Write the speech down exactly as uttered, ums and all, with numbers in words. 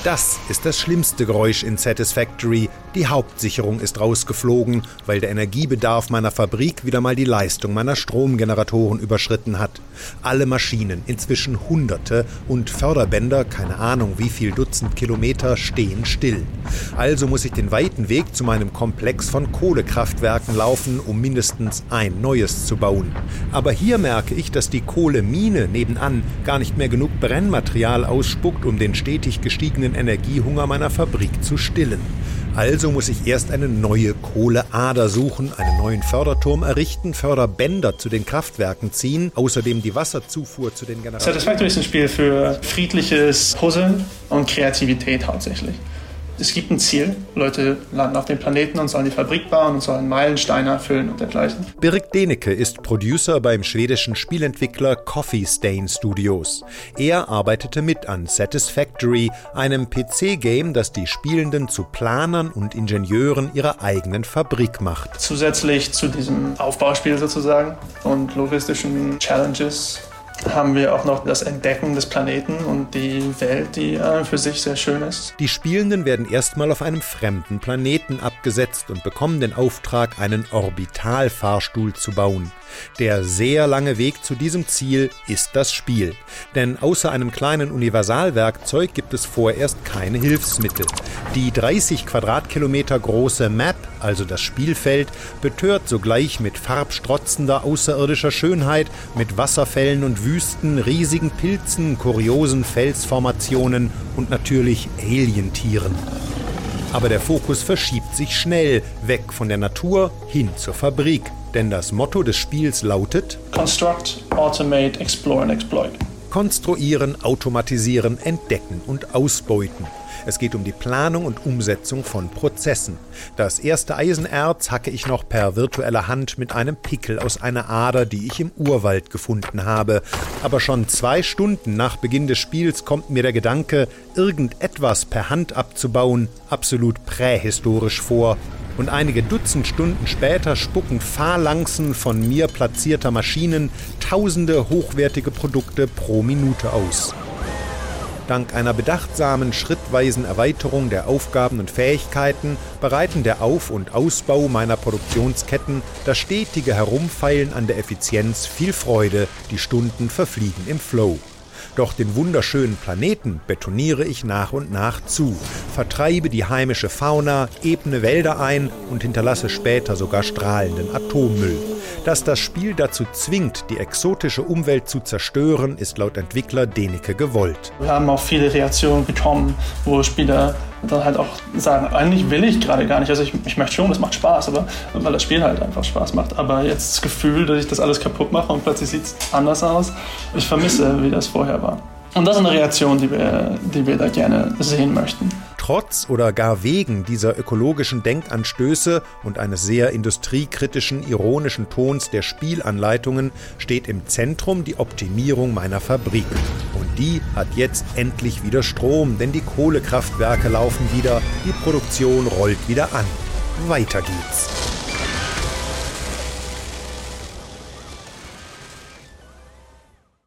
Das ist das schlimmste Geräusch in Satisfactory. Die Hauptsicherung ist rausgeflogen, weil der Energiebedarf meiner Fabrik wieder mal die Leistung meiner Stromgeneratoren überschritten hat. Alle Maschinen, inzwischen Hunderte, und Förderbänder, keine Ahnung wie viel Dutzend Kilometer, stehen still. Also muss ich den weiten Weg zu meinem Komplex von Kohlekraftwerken laufen, um mindestens ein neues zu bauen. Aber hier merke ich, dass die Kohlemine nebenan gar nicht mehr genug Brennmaterial ausspuckt, um den stetig gestiegenen Energiehunger meiner Fabrik zu stillen. Also muss ich erst eine neue Kohleader suchen, einen neuen Förderturm errichten, Förderbänder zu den Kraftwerken ziehen, außerdem die Wasserzufuhr zu den Generatoren. Satisfactory ist ein Spiel für friedliches Puzzeln und Kreativität hauptsächlich. Es gibt ein Ziel. Leute landen auf dem Planeten und sollen die Fabrik bauen und sollen Meilensteine erfüllen und dergleichen. Birk Deneke ist Producer beim schwedischen Spielentwickler Coffee Stain Studios. Er arbeitete mit an Satisfactory, einem P C-Game, das die Spielenden zu Planern und Ingenieuren ihrer eigenen Fabrik macht. Zusätzlich zu diesem Aufbauspiel sozusagen und logistischen Challenges haben wir auch noch das Entdecken des Planeten und die Welt, die äh, für sich sehr schön ist. Die Spielenden werden erstmal auf einem fremden Planeten abgesetzt und bekommen den Auftrag, einen Orbitalfahrstuhl zu bauen. Der sehr lange Weg zu diesem Ziel ist das Spiel. Denn außer einem kleinen Universalwerkzeug gibt es vorerst keine Hilfsmittel. Die dreißig Quadratkilometer große Map, also das Spielfeld, betört sogleich mit farbstrotzender außerirdischer Schönheit, mit Wasserfällen und Wüsten, riesigen Pilzen, kuriosen Felsformationen und natürlich Alientieren. Aber der Fokus verschiebt sich schnell, weg von der Natur hin zur Fabrik. Denn das Motto des Spiels lautet: Construct, Automate, Explore and Exploit. Konstruieren, automatisieren, entdecken und ausbeuten. Es geht um die Planung und Umsetzung von Prozessen. Das erste Eisenerz hacke ich noch per virtueller Hand mit einem Pickel aus einer Ader, die ich im Urwald gefunden habe. Aber schon zwei Stunden nach Beginn des Spiels kommt mir der Gedanke, irgendetwas per Hand abzubauen, absolut prähistorisch vor. Und einige Dutzend Stunden später spucken Phalanxen von mir platzierter Maschinen tausende hochwertige Produkte pro Minute aus. Dank einer bedachtsamen, schrittweisen Erweiterung der Aufgaben und Fähigkeiten bereiten der Auf- und Ausbau meiner Produktionsketten, das stetige Herumfeilen an der Effizienz viel Freude, die Stunden verfliegen im Flow. Doch den wunderschönen Planeten betoniere ich nach und nach zu, vertreibe die heimische Fauna, ebne Wälder ein und hinterlasse später sogar strahlenden Atommüll. Dass das Spiel dazu zwingt, die exotische Umwelt zu zerstören, ist laut Entwickler Deneke gewollt. Wir haben auch viele Reaktionen bekommen, wo Spieler dann halt auch sagen, eigentlich will ich gerade gar nicht. Also ich, ich möchte schon, das macht Spaß, aber weil das Spiel halt einfach Spaß macht. Aber jetzt das Gefühl, dass ich das alles kaputt mache und plötzlich sieht es anders aus. Ich vermisse, wie das vorher war. Und das ist eine Reaktion, die wir, die wir da gerne sehen möchten. Trotz oder gar wegen dieser ökologischen Denkanstöße und eines sehr industriekritischen, ironischen Tons der Spielanleitungen steht im Zentrum die Optimierung meiner Fabrik. Und die hat jetzt endlich wieder Strom, denn die Kohlekraftwerke laufen wieder, die Produktion rollt wieder an. Weiter geht's.